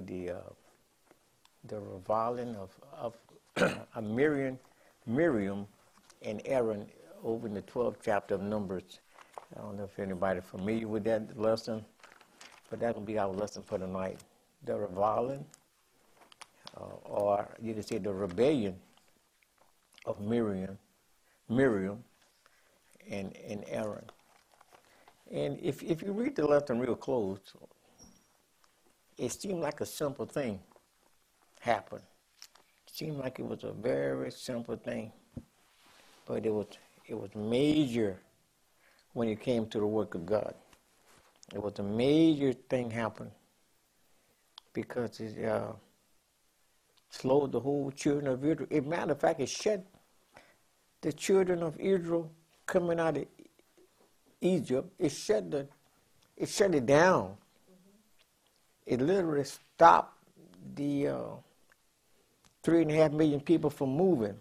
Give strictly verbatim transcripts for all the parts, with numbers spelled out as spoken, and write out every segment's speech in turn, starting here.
the uh, the reviling of of a Miriam, Miriam and Aaron over in the twelfth chapter of Numbers. I don't know if anybody's familiar with that lesson, but that will be our lesson for tonight. The reviling, uh, or you can say the rebellion of Miriam, Miriam and, and Aaron. And if if you read the lesson real close, it seemed like a simple thing happened. It seemed like it was a very simple thing, but it was it was major when it came to the work of God. It was a major thing happened because it uh, slowed the whole children of Israel. As a matter of fact, it shut the children of Israel coming out of Egypt. It shut the, it shut it down. Mm-hmm. It literally stopped the uh, three and a half million people from moving.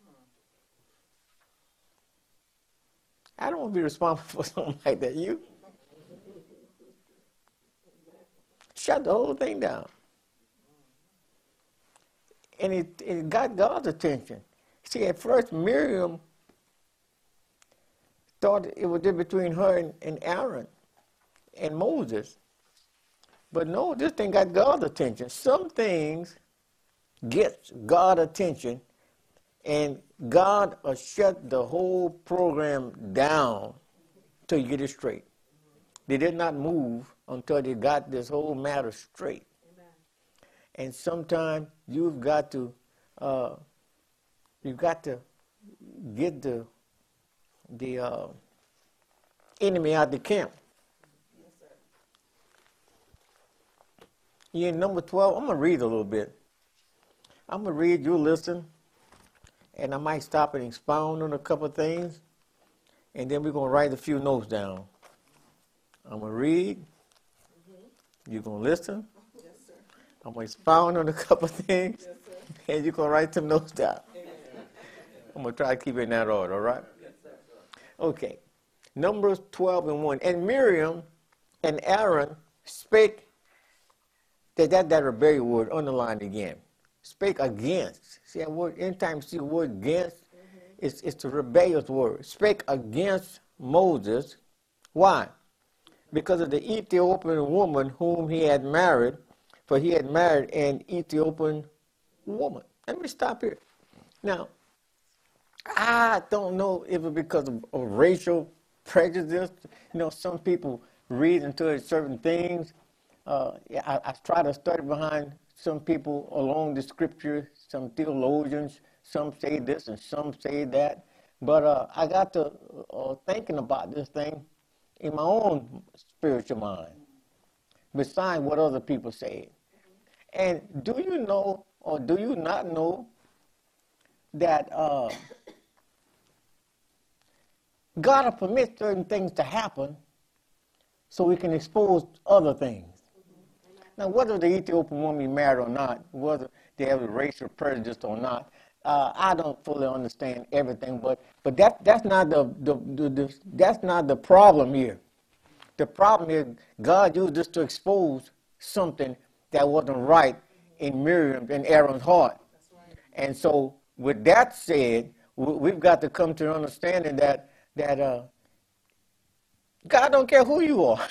I don't want to be responsible for something like that. You shut the whole thing down. And it, it got God's attention. See, at first Miriam thought it was just between her and, and Aaron and Moses. But no, this thing got God's attention. Some things get God's attention, and God will shut the whole program down till you get it straight. They did not move until they got this whole matter straight. Amen. And sometimes you've got to, uh, you've got to get the the uh, enemy out the camp. Yes, sir. You in number twelve. I'm gonna read a little bit. I'm gonna read. You listen. And I might stop and expound on a couple of things, and then we're going to write a few notes down. I'm going to read. Mm-hmm. You're going to listen. Yes, sir. I'm going to expound on a couple of things, yes, sir. And you're going to write some notes down. Amen. I'm going to try to keep it in that order, all right? Yes, sir. Okay. Numbers twelve and one. And Miriam and Aaron spake, that, that, that rebellion word underlined again. Spake against. See that word, anytime you see the word against, mm-hmm. it's, it's a rebellious word. Spake against Moses. Why? Because of the Ethiopian woman whom he had married, for he had married an Ethiopian woman. Let me stop here. Now, I don't know if it's because of, of racial prejudice. You know, some people read into certain things. Uh, I, I try to study behind some people along the scripture, some theologians, some say this and some say that. But uh, I got to uh, thinking about this thing in my own spiritual mind, besides what other people say. And do you know, or do you not know, that uh, God will permit certain things to happen so we can expose other things? Now, whether the Ethiopian woman married or not, whether they have a racial prejudice or not, uh, I don't fully understand everything. But but that that's not the, the, the, the that's not the problem here. The problem is God used this to expose something that wasn't right in Miriam and Aaron's heart. That's right. And so, with that said, we, we've got to come to an understanding that that uh, God don't care who you are.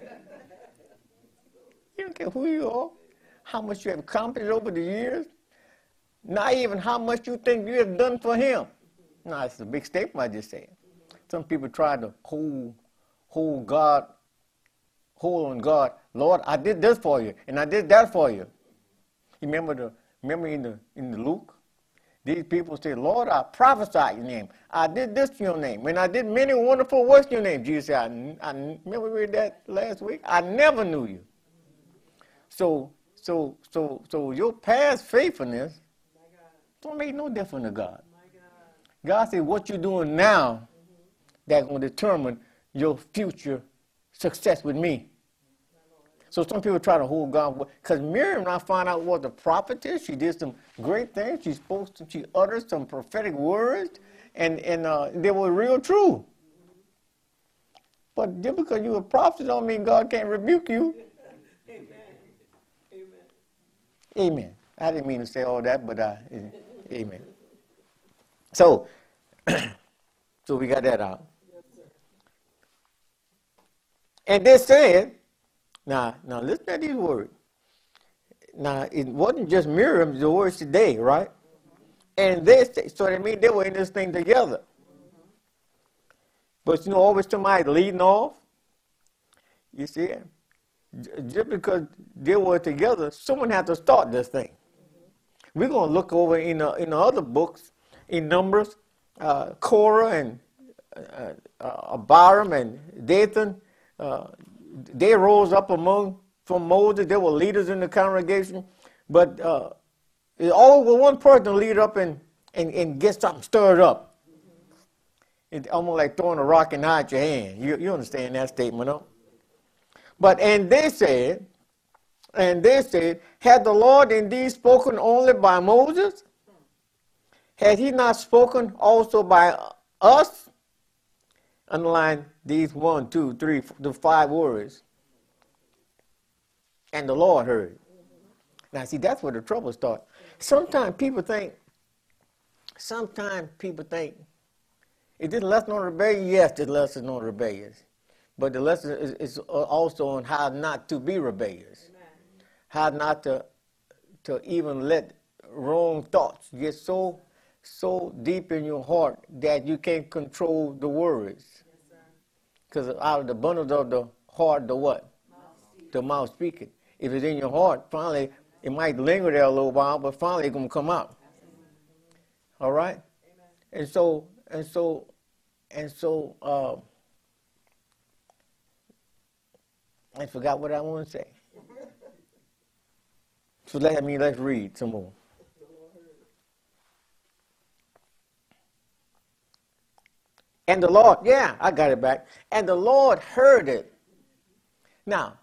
He don't care who you are, how much you have accomplished over the years, not even how much you think you have done for him. No, it's a big statement I just said. Some people try to hold, hold God, hold on God. Lord, I did this for you, and I did that for you. You remember the remember in the in the Luke? These people say, Lord, I prophesied in your name. I did this in your name, and I did many wonderful works in your name. Jesus said, I, I remember we read that last week. I never knew you. So, so, so, so your past faithfulness don't make no difference to God. God said, what you're doing now, mm-hmm. that's going to determine your future success with me. So some people try to hold God, because Miriam, I found out, was a prophetess. She did some great things. She spoke, to, she uttered some prophetic words, and and uh, they were real true. But just because you're a prophet don't mean God can't rebuke you. Amen. I didn't mean to say all that, but uh, amen. So, so we got that out. And they said, now, now listen to these words. Now, it wasn't just Miriam, the words today, right? And they said, so that means they were in this thing together. But you know, always somebody leading off. You see, just because they were together, someone had to start this thing. We're going to look over in the, in the other books, in Numbers, uh, Korah and uh, uh, Abiram and Dathan. Uh, they rose up among from Moses. They were leaders in the congregation. But uh, it always was one person to lead up and, and, and get something stirred up. It's almost like throwing a rock and hide your hand. You, you understand that statement, no? But, and they said, and they said, had the Lord indeed spoken only by Moses? Had he not spoken also by us? Underline these one, two, three, the five words. And the Lord heard. Now, see, that's where the trouble starts. Sometimes people think, sometimes people think, is this lesson on rebellion? Yes, this lesson on rebellion. But the lesson is, is also on how not to be rebellious. Amen. How not to to even let wrong thoughts get so so deep in your heart that you can't control the words. Because yes, out of the abundance of the heart, the what? Mouth the mouth speaking. If it's in your heart, finally, it might linger there a little while, but finally it's going to come out. All right? Amen. And so, and so, and so, uh, I forgot what I want to say. So let me let's read some more. And the Lord, yeah, I got it back. And the Lord heard it. Now,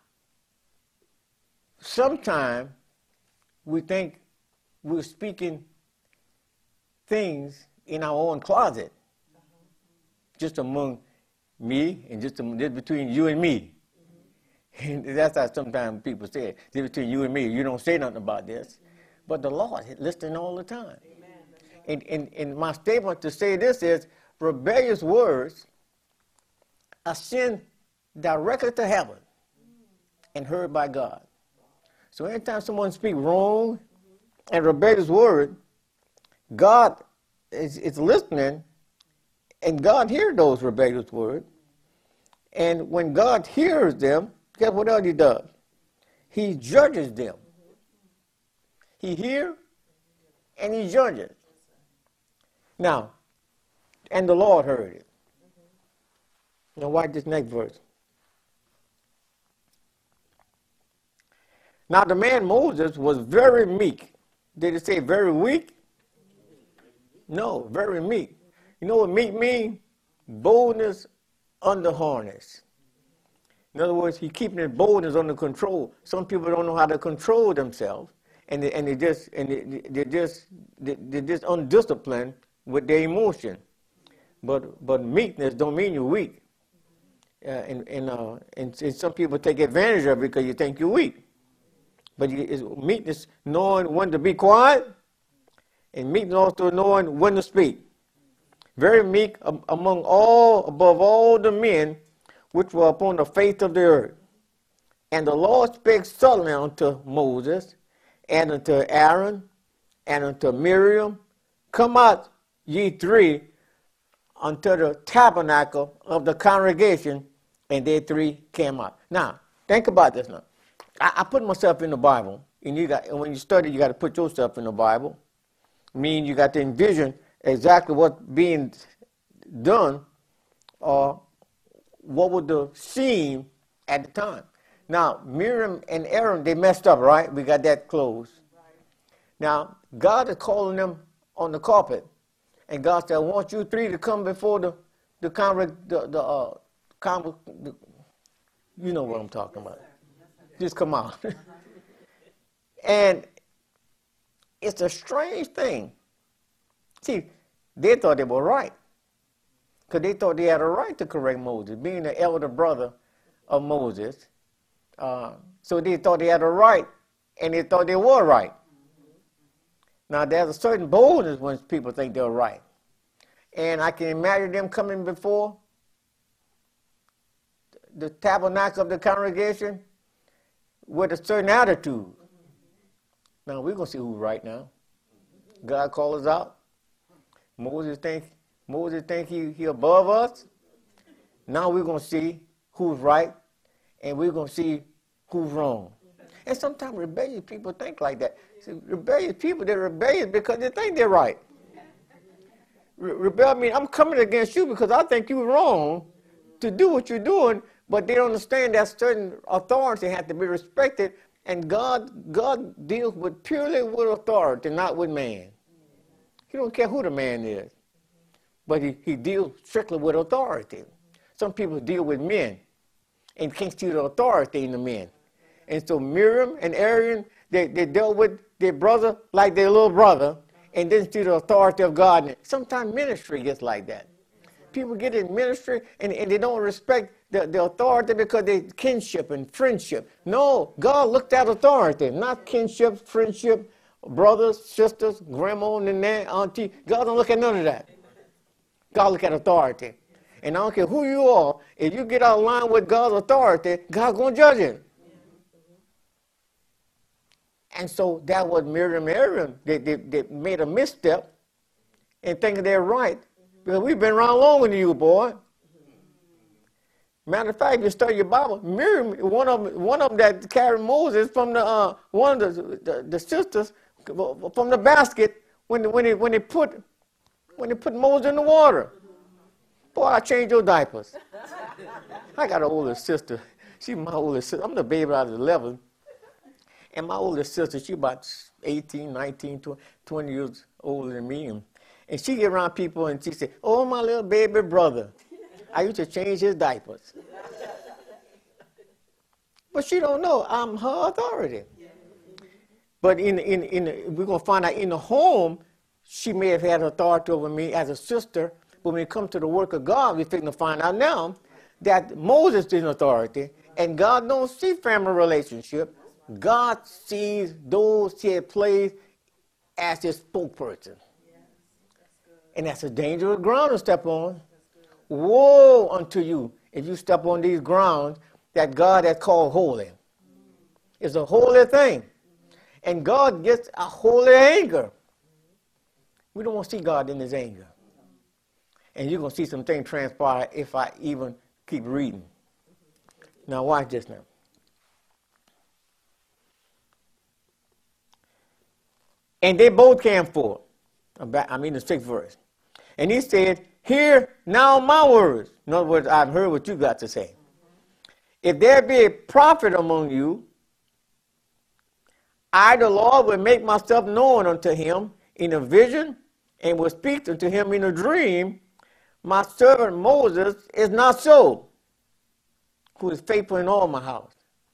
sometimes we think we're speaking things in our own closet, just among me and just, just between you and me. And that's how sometimes people say it. It's between you and me. You don't say nothing about this. But the Lord is listening all the time. Amen. And, and, and my statement to say this is, rebellious words ascend directly to heaven and heard by God. So anytime someone speaks wrong and rebellious word, God is, is listening, and God hears those rebellious words. And when God hears them, guess what else he does? He judges them. He hears and he judges. Now, and the Lord heard it. Now watch this next verse. Now the man Moses was very meek. Did it say very weak? No, very meek. You know what meek means? Boldness under harness. In other words, he keeping his boldness under control. Some people don't know how to control themselves, and they, and they just and they, they just they, they're just undisciplined with their emotion. But but meekness don't mean you're weak. Uh, and and, uh, and and some people take advantage of it because you think you're weak. But you, it's meekness knowing when to be quiet, and meekness also knowing when to speak. Very meek um, among all, above all the men which were upon the face of the earth. And the Lord spake suddenly unto Moses, and unto Aaron, and unto Miriam, come out ye three unto the tabernacle of the congregation, and they three came out. Now, think about this now. I, I put myself in the Bible, and you got, and when you study, you got to put yourself in the Bible. I mean, you got to envision exactly what's being done, or what would the scene at the time. Now, Miriam and Aaron, they messed up, right? We got that closed. Right. Now, God is calling them on the carpet. And God said, I want you three to come before the, the, congreg- the, the, uh, con- the you know what I'm talking about. Just come out. And it's a strange thing. See, they thought they were right. Because they thought they had a right to correct Moses, being the elder brother of Moses. Uh, so they thought they had a right and they thought they were right. Now, there's a certain boldness when people think they're right. And I can imagine them coming before the tabernacle of the congregation with a certain attitude. Now, we're going to see who's right now. God calls us out. Moses think, Moses think he, he above us. Now we're going to see who's right, and we're going to see who's wrong. And sometimes rebellious people think like that. See, rebellious people, they're rebellious because they think they're right. Re- rebel means I'm coming against you because I think you're wrong to do what you're doing, but they don't understand that certain authority has to be respected, and God, God deals with purely with authority, not with man. He don't care who the man is, but he, he deals strictly with authority. Some people deal with men and can't see the authority in the men. And so Miriam and Aaron, they, they dealt with their brother like their little brother and didn't see the authority of God. Sometimes ministry gets like that. People get in ministry and, and they don't respect the, the authority because they kinship and friendship. No, God looked at authority, not kinship, friendship, brothers, sisters, grandma, and auntie. God don't look at none of that. God look at authority. And I don't care who you are, if you get out of line with God's authority, God's going to judge it. And so that was Miriam and Aaron. They, they, they made a misstep and thinking they're right. Because we've been around longer than you, boy. Matter of fact, if you study your Bible, Miriam, one of them, one of them that carried Moses from the uh, one of the, the, the sisters from the basket when when they when they put when they put Moses in the water. Boy, I changed your diapers. I got an older sister. She's my older sister. I'm the baby out of eleven. And my older sister, she's about eighteen, nineteen, twenty years older than me. And, and she get around people and she say, oh, my little baby brother. I used to change his diapers. But she don't know I'm her authority. But in, in, in, we're going to find out in the home, she may have had authority over me as a sister. But when it comes to the work of God, we're going to find out now that Moses is in authority. And God don't see family relationship. God sees those he had placed as his spokesperson. And that's a dangerous ground to step on. Woe unto you if you step on these grounds that God has called holy. It's a holy thing. And God gets a holy anger. We don't want to see God in his anger. And you're going to see some things transpire if I even keep reading. Now watch this now. And they both came forth. I mean the sixth verse. And he said, hear now my words. In other words, I've heard what you got to say. If there be a prophet among you, I, the Lord, will make myself known unto him in a vision and will speak unto him in a dream. My servant Moses is not so, who is faithful in all my house.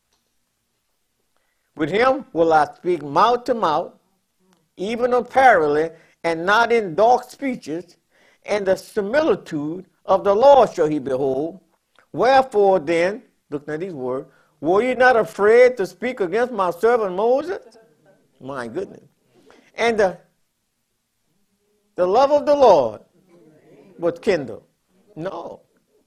With him will I speak mouth to mouth, even apparently, and not in dark speeches, and the similitude of the Lord shall he behold. Wherefore then, looking at these words, were you not afraid to speak against my servant Moses? My goodness. And the, the love of the Lord was kindled. No.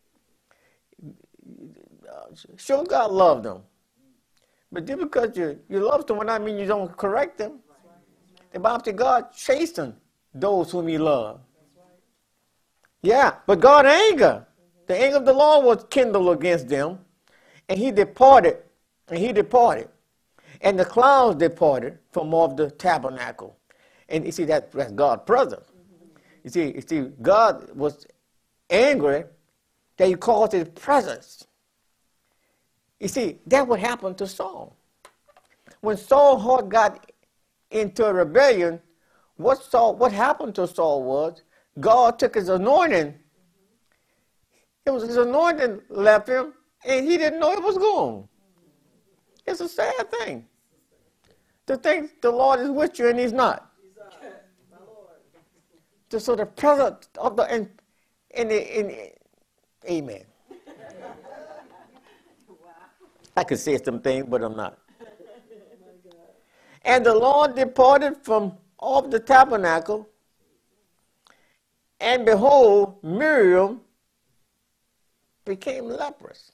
Sure, God loved them. But just because you, you love someone, I mean you don't correct them. The Bible says God chastened those whom he loved. Yeah, but God anger. The anger of the Lord was kindled against them. And he departed. And he departed. And the clouds departed from off the tabernacle. And you see, that, that's God's presence. You see, you see, God was angry that he caused his presence. You see, that what happened to Saul. When Saul's heart got into a rebellion, what Saul, what happened to Saul was God took his anointing. It was his anointing left him, and he didn't know it was gone. It's a sad thing to think the Lord is with you and he's not. So the presence of the in, in the in, amen. I could say some things, but I'm not. And the Lord departed from off the tabernacle, and behold, Miriam became leprous.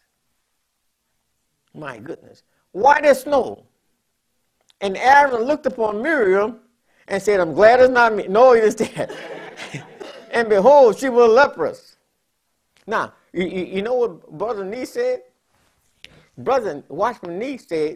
My goodness. White as snow. And Aaron looked upon Miriam and said, I'm glad it's not me. No, it is that. And behold, she was leprous. Now, you, you, you know what Brother Nee said? Brother Watchman Nee said,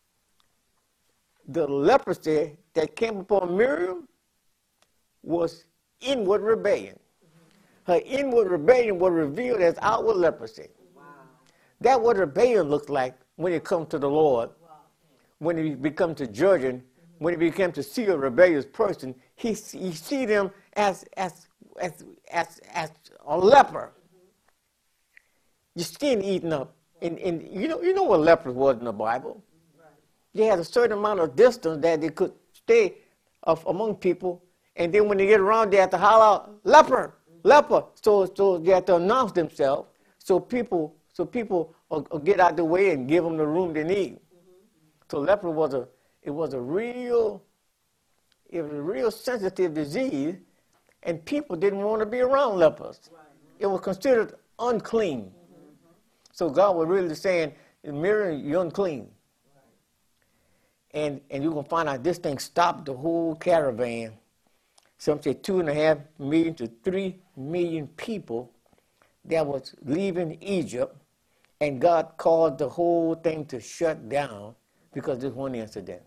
the leprosy that came upon Miriam was inward rebellion. Her inward rebellion was revealed as outward leprosy. Wow. That's what rebellion looks like when it comes to the Lord. Wow. When it becomes to judging, mm-hmm. when it becomes to see a rebellious person, he, he see them as, as, as, as, as a leper. Mm-hmm. Your skin eaten up. And, and you know, you know what lepers was in the Bible? Right. They had a certain amount of distance that they could stay of, among people. And then when they get around, they have to holler out, leper, leper. So, so they have to announce themselves so people, so people will, will get out the way and give them the room they need. Mm-hmm. So leper was a, it was a real, it was a real sensitive disease, and people didn't want to be around lepers. Right. It was considered unclean. Mm-hmm. So God was really saying, Miriam, you're unclean. Right. And and you're gonna find out this thing stopped the whole caravan. Some say two and a half million to three million people that was leaving Egypt, and God caused the whole thing to shut down because of this one incident.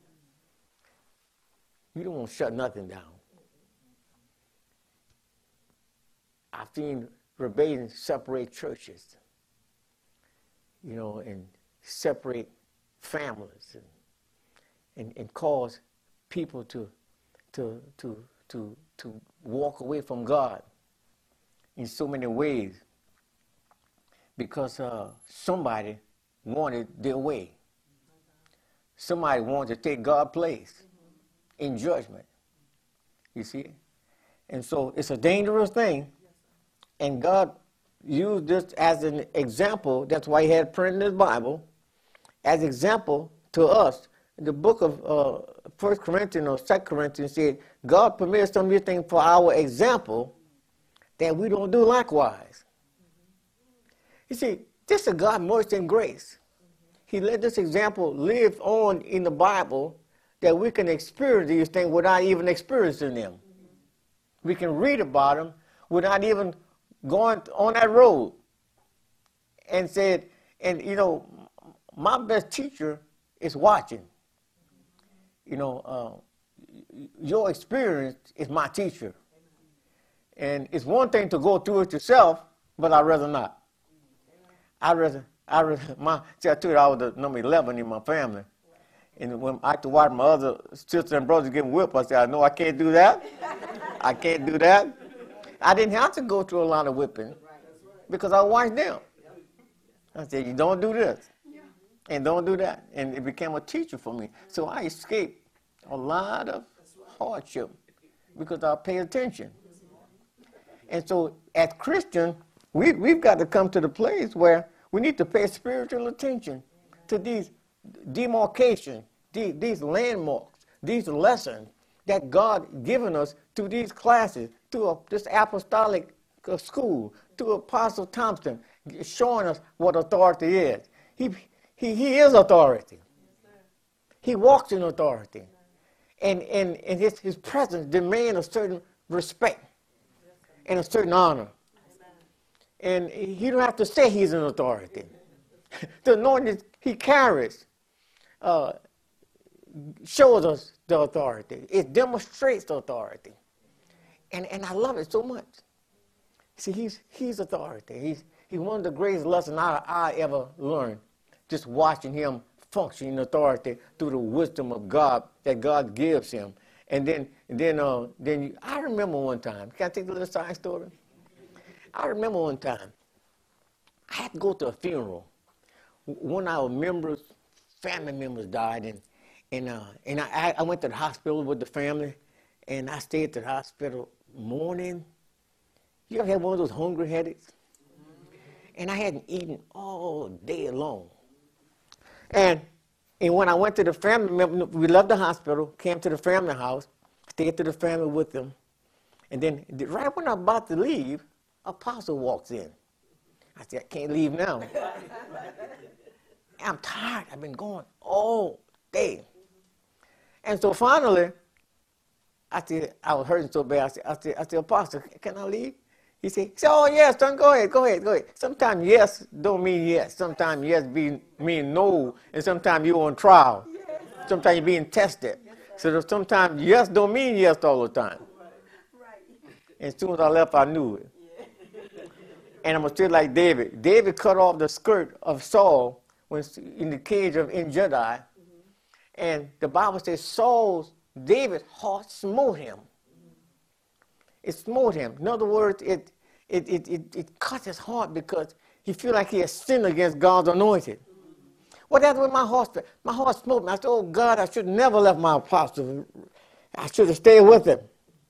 You don't want to shut nothing down. I've seen rebellion separate churches, you know, and separate families, and and, and cause people to to to to to walk away from God in so many ways because uh, somebody wanted their way. Somebody wanted to take God's place in judgment. You see? And so it's a dangerous thing. And God used this as an example. That's why he had printed in his Bible as example to us. The book of uh, First Corinthians or Second Corinthians said, God permits some of these things for our example that we don't do likewise. You see, this is God's mercy and grace. He let this example live on in the Bible that we can experience these things without even experiencing them. We can read about them without even going on that road. And said, and you know, my best teacher is watching. You know, uh, your experience is my teacher. And it's one thing to go through it yourself, but I'd rather not. I'd rather, I'd rather, my, see, I told you I was the number eleven in my family. And when I had to watch my other sisters and brothers getting whipped, I said, I know I can't do that. I can't do that. I didn't have to go through a lot of whipping because I watched them. I said, you don't do this. And don't do that. And it became a teacher for me. So I escaped a lot of hardship because I pay attention. And so as Christians, we, we've got to come to the place where we need to pay spiritual attention to these demarcations, these, these landmarks, these lessons that God given us through these classes, through a, this apostolic uh, school, through Apostle Thompson, showing us what authority is. He, he, he is authority. He walks in authority. And, and, and his, his presence demands a certain respect and a certain honor. And he don't have to say he's an authority. The anointing he carries uh, shows us the authority. It demonstrates the authority. And, and I love it so much. See, he's, he's authority. He's, he's one of the greatest lessons I, I ever learned, just watching him function in authority through the wisdom of God that God gives him. And then, then, uh, then you, I remember one time. Can I take a little side story? I remember one time. I had to go to a funeral. One of our members, family members died, and and uh, and I, I went to the hospital with the family, and I stayed at the hospital morning. You ever had one of those hungry headaches? And I hadn't eaten all day long. And And when I went to the family, we left the hospital, came to the family house, stayed to the family with them. And then right when I'm about to leave, Apostle walks in. I said, I can't leave now. I'm tired. I've been going all day. And so finally, I said, I was hurting so bad. I said, I said, I said, Apostle, can I leave? He said, oh, yes, son, go ahead, go ahead, go ahead. Sometimes yes don't mean yes. Sometimes yes be, mean no. And sometimes you're on trial. Sometimes you're being tested. So sometimes yes don't mean yes all the time. And as soon as I left, I knew it. And I'm still like David. David cut off the skirt of Saul when in the cage of En-Gedi. Mm-hmm. And the Bible says Saul's, David's heart smote him. It smote him. In other words, it it it it, it cut his heart because he feel like he has sinned against God's anointed. Well, that's when my heart, my heart smote me. I said, oh God, I should never left my apostle. I should have stayed with him.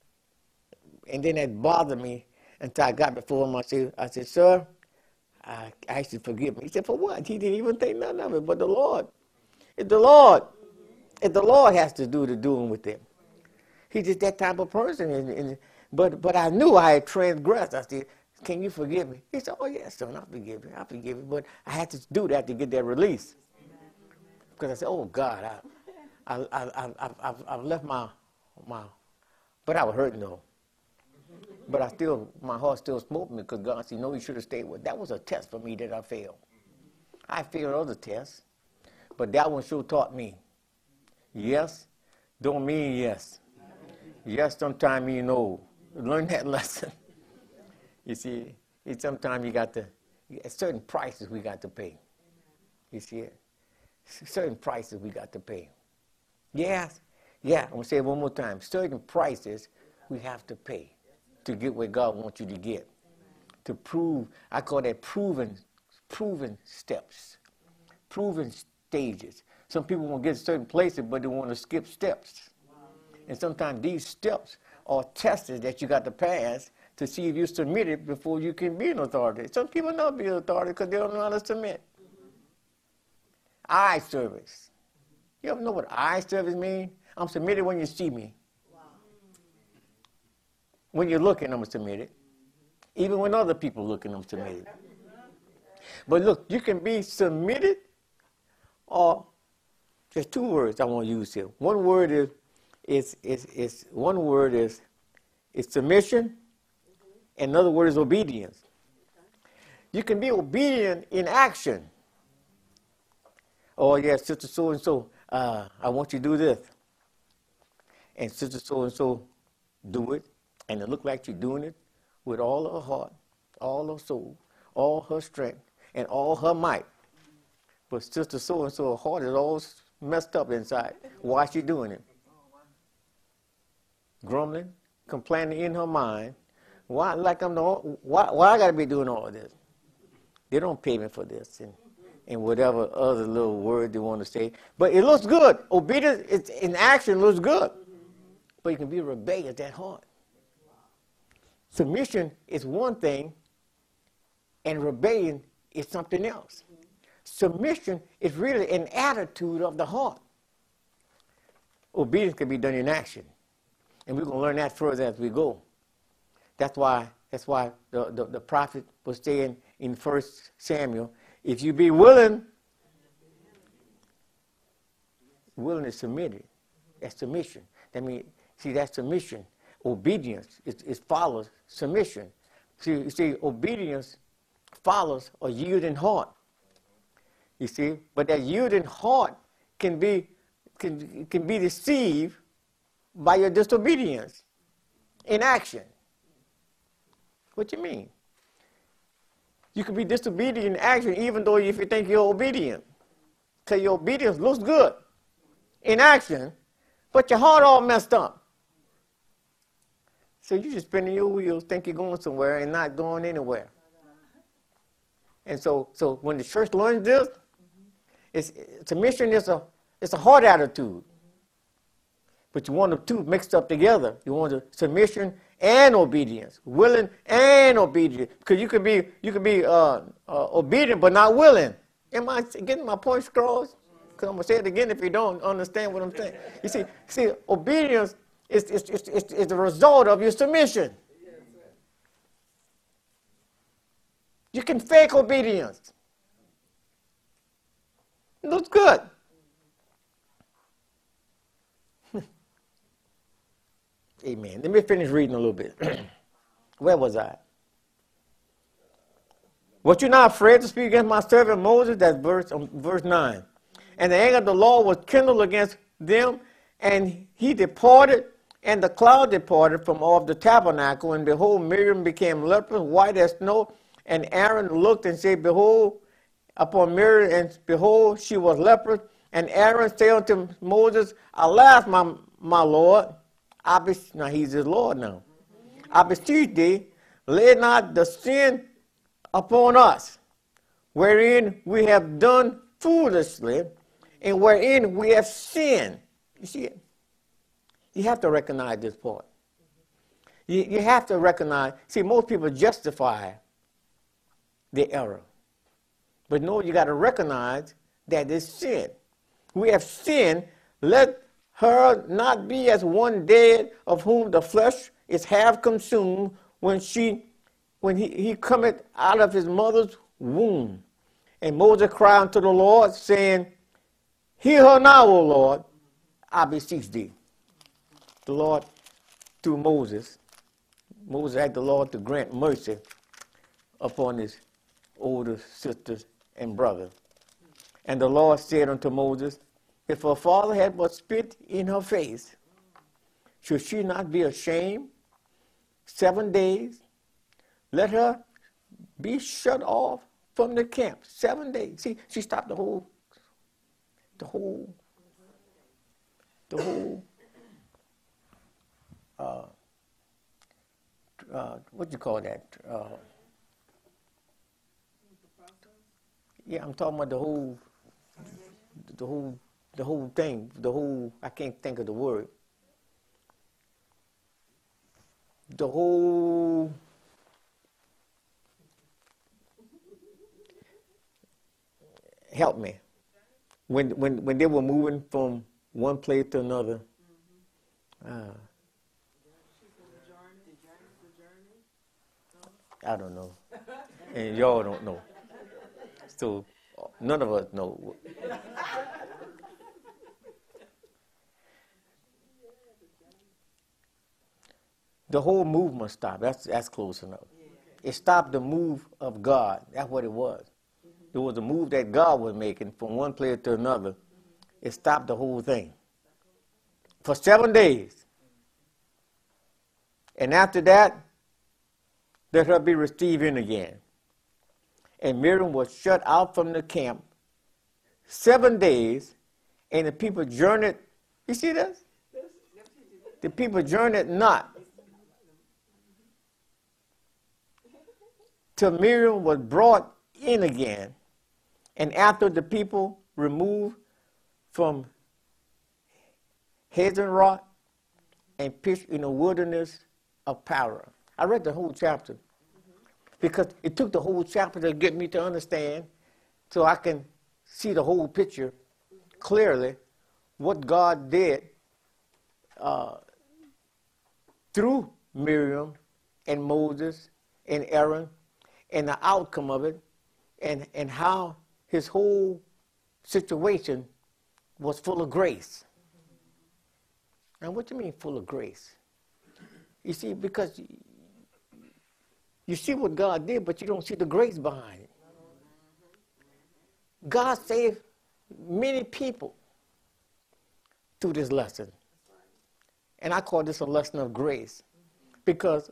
And then that bothered me until I got before him. I said, I said, sir, I asked you to forgive me. He said, for what? He didn't even think nothing of it, but the Lord. It's the Lord. It's the Lord has to do the doing with him. He's just that type of person. And, and, but but I knew I had transgressed. I said, can you forgive me? He said, oh, yes, son, I'll forgive you. I'll forgive you. But I had to do that to get that release. Because I said, oh, God, I, I, I, I, I've, I've, I've left my, my, but I was hurting though. But I still, my heart still smote me because God said, no, you should have stayed with. That was a test for me that I failed. I failed other tests, but that one sure taught me. Yes don't mean yes. Yes sometimes mean no. Learn that lesson. You see, it's sometimes you got to, at certain prices we got to pay. You see it? Certain prices we got to pay. Yes, yeah, I'm going to say it one more time. Certain prices we have to pay to get where God wants you to get. To prove, I call that proven, proven steps, proven stages. Some people want to get to certain places, but they want to skip steps. And sometimes these steps are tests that you got to pass to see if you submit it before you can be an authority. Some people not be an authority because they don't know how to submit. Eye service. You ever know what eye service means? I'm submitted when you see me. Wow. When you're looking, I'm submitted. Even when other people looking, I'm submitted. But look, you can be submitted, or there's two words I want to use here. One word is is is, is one word is is submission, and another word is obedience. You can be obedient in action. Oh yeah, sister so and so, uh, I want you to do this, and sister so and so do it, and it look like she's doing it with all her heart, all her soul, all her strength, and all her might. But sister so and so, her heart is all messed up inside. Why is she doing it? Grumbling, complaining in her mind. Why, like I'm the, why, why I got to be doing all of this? They don't pay me for this, and, and whatever other little word they want to say. But it looks good. Obedience it's, in action looks good. But you can be rebellious at heart. Submission is one thing, and rebellion is something else. Submission is really an attitude of the heart. Obedience can be done in action. And we're going to learn that further as we go. That's why that's why the, the, the prophet was saying in First Samuel, if you be willing, willing is submitted. That's submission. That means, see, that's submission. Obedience is, is follows submission. See, you see, obedience follows a yielding heart. You see, but that yielding heart can be can can be deceived by your disobedience in action. What you mean? You can be disobedient in action even though if you think you're obedient. Because your obedience looks good in action, but your heart all messed up. So you're just spinning your wheels, think you're going somewhere and not going anywhere. And so so when the church learns this, it's, submission is a, it's a heart attitude. But you want the two mixed up together. You want the submission and obedience, willing and obedient. Because you could be you could be uh, uh, obedient but not willing. Am I getting my point across? because I'm going to say it again if you don't understand what I'm saying. You see, see, obedience is, is, is, is, is the result of your submission. You can fake obedience. It looks good. Amen. Let me finish reading a little bit. Where was I? Was you not afraid to speak against my servant Moses? That's verse, um, verse nine. And the anger of the Lord was kindled against them, and he departed, and the cloud departed from off the tabernacle, and behold, Miriam became leprous, white as snow, and Aaron looked and said, behold, upon Miriam, and behold, she was leprous. And Aaron said unto Moses, alas, my, my Lord, I be, now he's his Lord now. I beseech thee, lay not the sin upon us, wherein we have done foolishly, and wherein we have sinned. You see it? You have to recognize this part. You, you have to recognize, see, most people justify the error. But no, you got to recognize that it's sin. We have sinned, let her not be as one dead, of whom the flesh is half consumed, when she when he, he cometh out of his mother's womb. And Moses cried unto the Lord, saying, hear her now, O Lord, I beseech thee. The Lord, through Moses, Moses asked the Lord to grant mercy upon his older sisters and brother. And the Lord said unto Moses, if her father had but spit in her face, should she not be ashamed seven days? Let her be shut off from the camp seven days. See, she stopped the whole, the whole, the whole, uh, uh, what do you call that? Uh, yeah, I'm talking about the whole, the whole, the whole thing, the whole, I can't think of the word. The whole, help me. When, when, when they were moving from one place to another, uh, I don't know. And y'all don't know. So none of us know. The whole movement stopped. That's, that's close enough. It stopped the move of God. That's what it was. There was a move that God was making from one place to another. It stopped the whole thing. For seven days. And after that, let her be received in again. And Miriam was shut out from the camp seven days, and the people journeyed. You see this? The people journeyed not till Miriam was brought in again. And after the people removed from Hazeroth and pitched in the wilderness of Paran. I read the whole chapter because it took the whole chapter to get me to understand so I can see the whole picture clearly, what God did uh, through Miriam and Moses and Aaron and the outcome of it, and, and how his whole situation was full of grace. Now, what do you mean full of grace? You see, because you see what God did, but you don't see the grace behind it. God saved many people through this lesson. And I call this a lesson of grace. Because,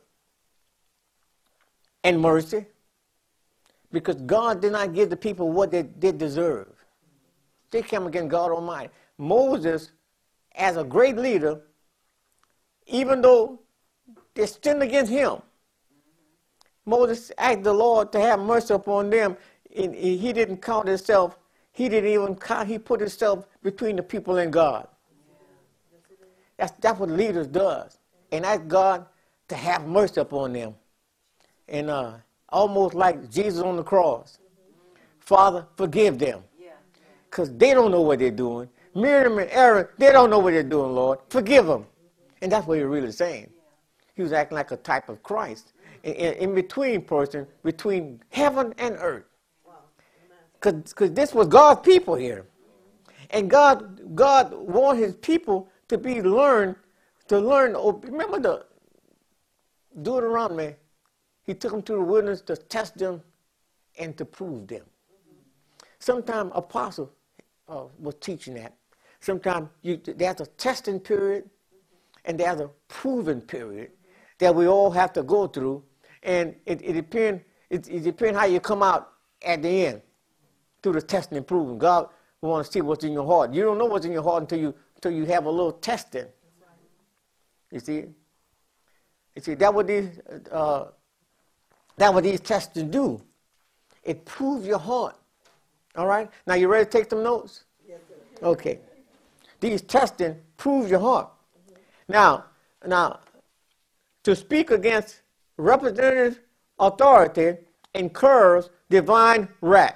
and mercy, because God did not give the people what they did deserve. They came against God Almighty. Moses, as a great leader, even though they sinned against him, Moses asked the Lord to have mercy upon them. And he didn't count himself. He didn't even count. He put himself between the people and God. That's, that's what leaders does. And ask God to have mercy upon them. And uh, almost like Jesus on the cross. Father, forgive them. because they don't know what they're doing. Miriam and Aaron, they don't know what they're doing, Lord. Forgive them. And that's what he was really saying. He was acting like a type of Christ. In, in, in between person, between heaven and earth. Because this was God's people here. And God, God wanted his people to be learned, to learn. Remember the Deuteronomy, he took them to the wilderness to test them and to prove them. Sometimes apostle uh, was teaching that. Sometimes you, there's a testing period and there's a proving period that we all have to go through. And it, it depends it, it depends how you come out at the end through the testing and proving. God wants to see what's in your heart. You don't know what's in your heart until you until you have a little testing. You see? You see, that what these uh, that what these testing do. It proves your heart. All right? Now you ready to take some notes? Yes, sir. Okay. These testing proves your heart. Mm-hmm. Now, now, to speak against representative authority incurs divine wrath.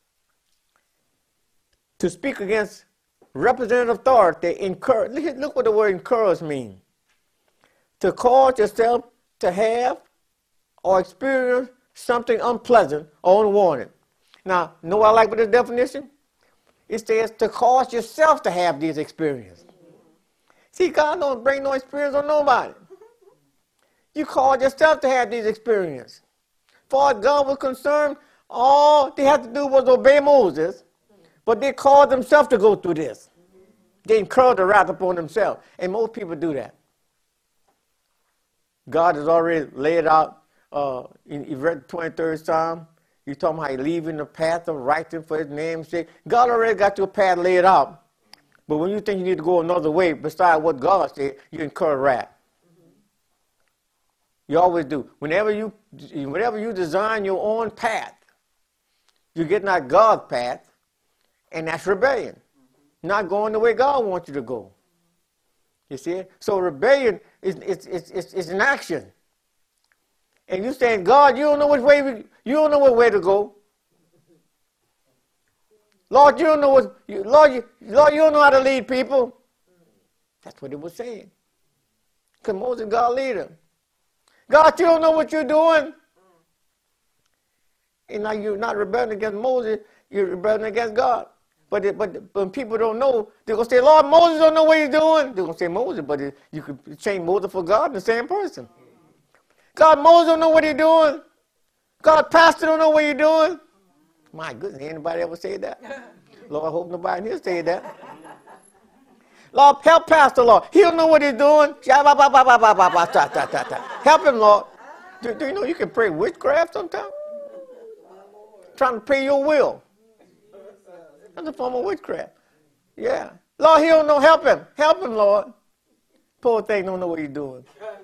To speak against representative authority incur. Look, look what the word incurs means. To cause yourself to have or experience something unpleasant or unwanted. Now, know what I like with this definition? It says to cause yourself to have these experiences. See, God don't bring no experience on nobody. You cause yourself to have these experiences. As far as God was concerned, all they had to do was obey Moses, but they caused themselves to go through this. They incurred the wrath upon themselves, and most people do that. God has already laid out uh, in you read the twenty-third Psalm. You're talking about how he's leaving the path of righteousness for his name's sake. God already got your path laid out. But when you think you need to go another way besides what God said, you incur wrath. Mm-hmm. You always do. Whenever you, whenever you design your own path, you're getting out God's path, and that's rebellion. Mm-hmm. Not going the way God wants you to go. You see? So rebellion is, is, is, is, is an action. And you saying, God, you don't know which way we, you don't know what way to go. Lord, you don't know what you, Lord, you, Lord, you don't know how to lead people. That's what it was saying. Because Moses, God lead him. God, you don't know what you're doing. And now you're not rebelling against Moses, you're rebelling against God. But, it, but when people don't know, they're going to say, Lord, Moses don't know what he's doing. They're going to say Moses, but it, you could change Moses for God in the same person. God, Moses don't know what he's doing. God, pastor don't know what you're doing. My goodness, anybody ever say that? Lord, I hope nobody here say that. Lord, help Pastor, Lord. He don't know what he's doing. Help him, Lord. Do, do you know you can pray witchcraft sometimes? Trying to pray your will. That's a form of witchcraft. Yeah. Lord, he don't know. Help him. Help him, Lord. Poor thing don't know what he's doing.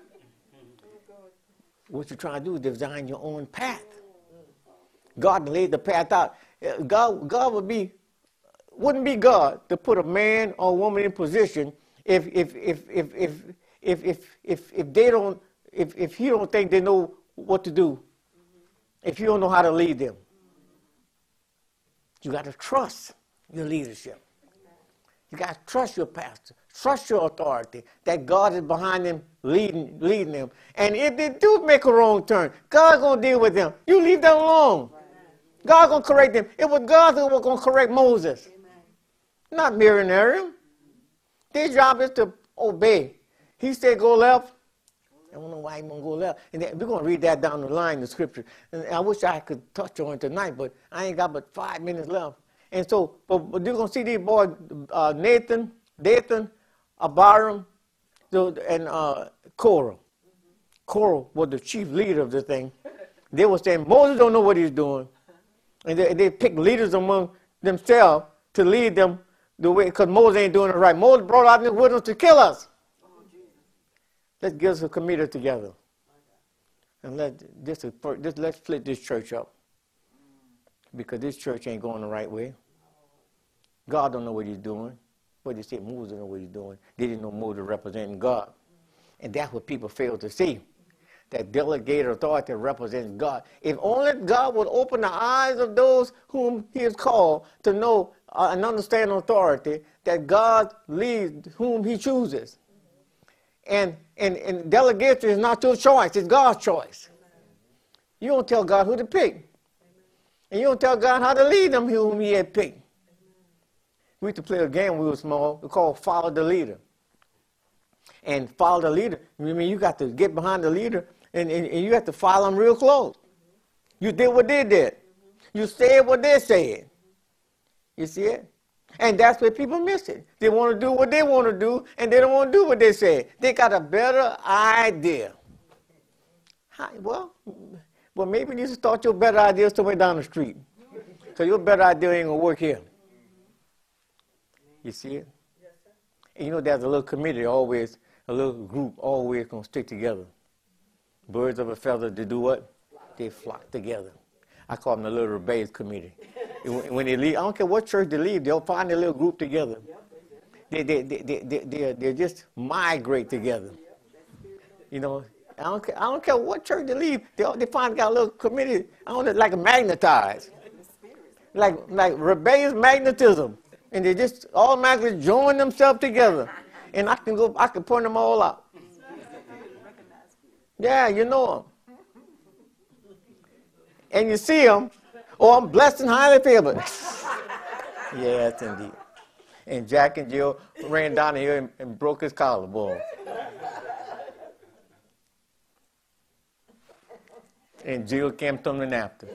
What you're trying to do is design your own path. God laid the path out. God, God would be, wouldn't be God to put a man or a woman in position if if if if if if if if, if they don't if if he don't think they know what to do. If you don't know how to lead them, you got to trust your leadership. You got to trust your pastor, trust your authority, that God is behind them, leading, leading them. And if they do make a wrong turn, God's going to deal with them. You leave them alone. God's going to correct them. It was God who was going to correct Moses, not Miriam and Aaron. Their job is to obey. He said go left. I don't know why he won't go left. And then, we're going to read that down the line in the scripture. And I wish I could touch on it tonight, but I ain't got but five minutes left. And so, but, but you're going to see these boys, uh, Nathan, Dathan, Abiram, and uh, Korah. Korah was the chief leader of the thing. They were saying, Moses don't know what he's doing. And they, they picked leaders among themselves to lead them the way, because Moses ain't doing it right. Moses brought out in the wilderness to kill us. Let's get us a committee together. And let this, this, let's split this church up. Because this church ain't going the right way. God don't know what he's doing. But they say Moses don't know what he's doing. They didn't know Moses representing God. And that's what people fail to see. That delegated authority represents God. If only God would open the eyes of those whom he has called to know uh, an understanding of authority that God leads whom he chooses. And, and, and delegation is not your choice, it's God's choice. You don't tell God who to pick. And you don't tell God how to lead them whom he had picked. We used to play a game when we were small. We called Follow the Leader. And follow the leader. I mean, you got to get behind the leader, and, and, and you have to follow them real close. You did what they did. You said what they said. You see it? And that's where people miss it. They want to do what they want to do, and they don't want to do what they said. They got a better idea. How, well, well, maybe you need to start your better ideas somewhere down the street. Because your better idea ain't going to work here. You see it? And you know, there's a little committee always, a little group always going to stick together. Birds of a feather, they do what? They flock together. I call them the little rebellious committee. When they leave, I don't care what church they leave, they'll find their little group together. They, they, they, they, they, they, they just migrate together. You know, I don't care, I don't care what church they leave, they, they find got a little committee, I don't know, like magnetized. Like, like rebellious magnetism. And they just automatically join themselves together. And I can go, I can point them all out. Yeah, you know them. And you see them, oh, I'm blessed and highly favored. Yes, indeed. And Jack and Jill ran down here and, and broke his collarbone. And Jill came to him after.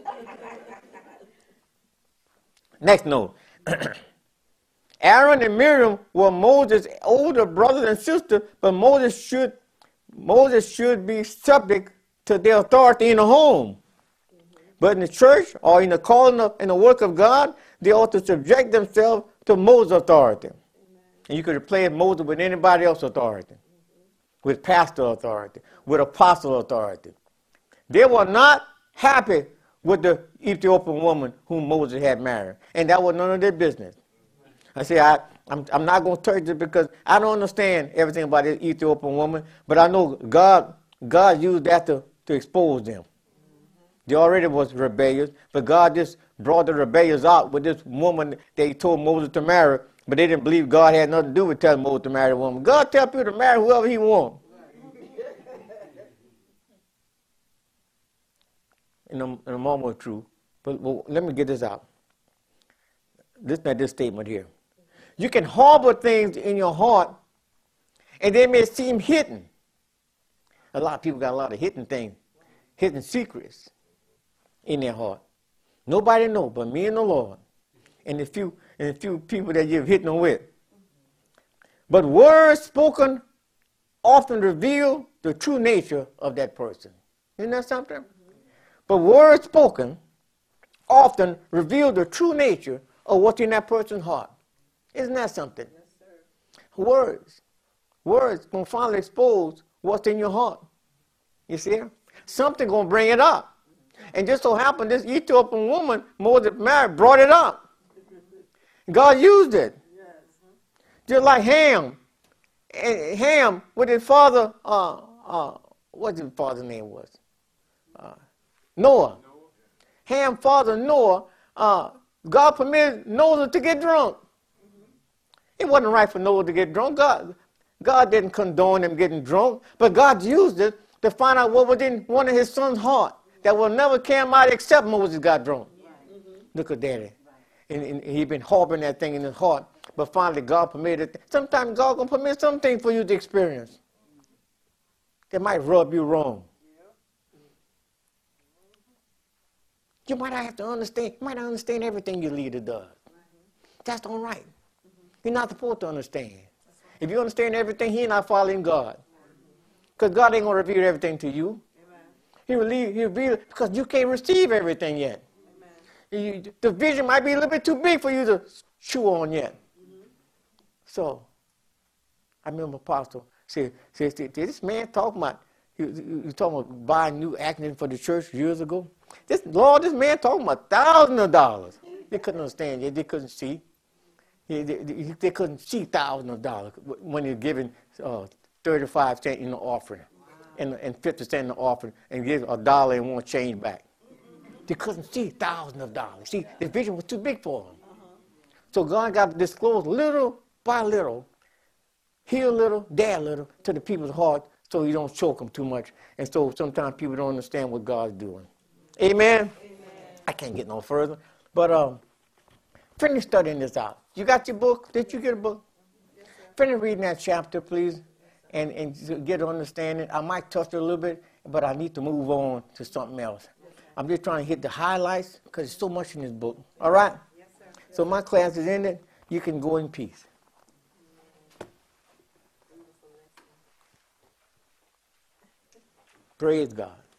Next note. Aaron and Miriam were Moses' older brother and sister, but Moses should, Moses should be subject to their authority in the home. But in the church or in the calling of, in the work of God, they ought to subject themselves to Moses' authority. Amen. And you could replace Moses with anybody else's authority, with pastor authority, with apostle authority. They were not happy with the Ethiopian woman whom Moses had married, and that was none of their business. I say, I, I'm, I'm not going to touch it because I don't understand everything about this Ethiopian woman, but I know God, God used that to, to expose them. They already was rebellious, but God just brought the rebellious out with this woman that he told Moses to marry, but they didn't believe God had nothing to do with telling Moses to marry a woman. God tells people to marry whoever he wants. In a, in a moment of truth, but well, let me get this out. Listen to this statement here. You can harbor things in your heart, and they may seem hidden. A lot of people got a lot of hidden things, hidden secrets in their heart. Nobody knows but me and the Lord, and the few and the few people that you've hidden them with. But words spoken often reveal the true nature of that person. Isn't that something? But words spoken often reveal the true nature of what's in that person's heart. Isn't that something? Yes, sir. Words. Words going to finally expose what's in your heart. You see? Something going to bring it up. And just so happened, this Ethiopian woman, Moses married, brought it up. God used it. Yes. Just like Ham. And Ham, with his father, uh, uh, what his father's name was? Uh, Noah. Noah. Ham, father Noah, uh, God permitted Noah to get drunk. It wasn't right for Noah to get drunk. God, God didn't condone him getting drunk, but God used it to find out what was in one of his son's heart that will never come out except Moses got drunk. Right. Mm-hmm. Look at daddy. Right. And, and he'd been harboring that thing in his heart, but finally God permitted it. Sometimes God going to permit something for you to experience that might rub you wrong. You might not have to understand, you might not understand everything your leader does. Mm-hmm. That's all right. Mm-hmm. You're not supposed to understand. Right. If you understand everything, he's not following God. Because mm-hmm. God ain't going to reveal everything to you. Amen. He will leave, he reveal because you can't receive everything yet. You, the vision might be a little bit too big for you to chew on yet. Mm-hmm. So, I remember Apostle said, said, did this man talk about, he, he, he talking about buying new acting for the church years ago? This Lord, this man talking about thousands of dollars. They couldn't understand it. They couldn't see. They, they, they couldn't see thousands of dollars when you're giving uh, thirty-five cents in the offering and, and fifty cents in the offering and give a dollar and one change back. They couldn't see thousands of dollars. See, the vision was too big for them. So God got to disclose little by little, here a little, there a little, to the people's heart so you don't choke them too much. And so sometimes people don't understand what God's doing. Amen? Amen. I can't get no further. But um, finish studying this out. You got your book? Did you get a book? Yes, sir. Finish reading that chapter, please, and, and get an understanding. I might touch it a little bit, but I need to move on to something else. Yes, I'm just trying to hit the highlights because there's so much in this book. All right? Yes, sir. So my class is ended. You can go in peace. Praise God.